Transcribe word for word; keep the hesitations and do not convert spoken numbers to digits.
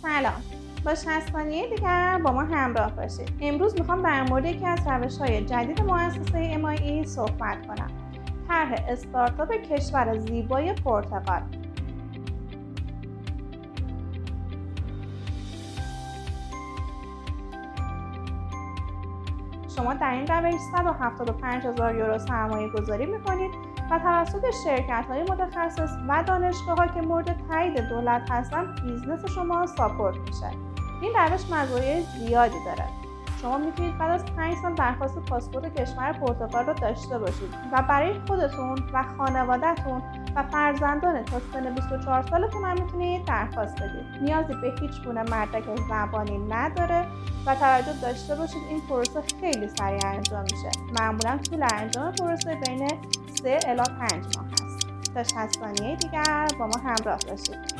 سلام، با شصت ثانیه دیگر با ما همراه باشید. امروز میخوام در مورد یکی از روش‌های جدید مؤسسه ام آی ای صحبت کنم. طرح استارتاپ کشور زیبای پرتغال. شما در این روش صد و هفتاد و پنج هزار یورو سرمایه گذاری میکنید و توسط شرکت های متخصص و دانشگاه ها که مورد تایید دولت هستند بیزنس شما ساپورت میشه. این روش مزایای زیادی داره. شما میتونید بعد از پنج سال درخواست پاسپورت کشور پرتغال رو داشته باشید و برای خودتون و خانوادهتون و فرزندان تا سن بیست و چهار سالتون هم میتونید درخواست بدید. نیازی به هیچ گونه مدرک زبانی نداره و توجه داشته باشید این پروسه خیلی سریع انجام میشه. معمولا طول انجام پروسه بین سه الی پنج ماه هست. تا شصت ثانیه دیگر با ما همراه باشید.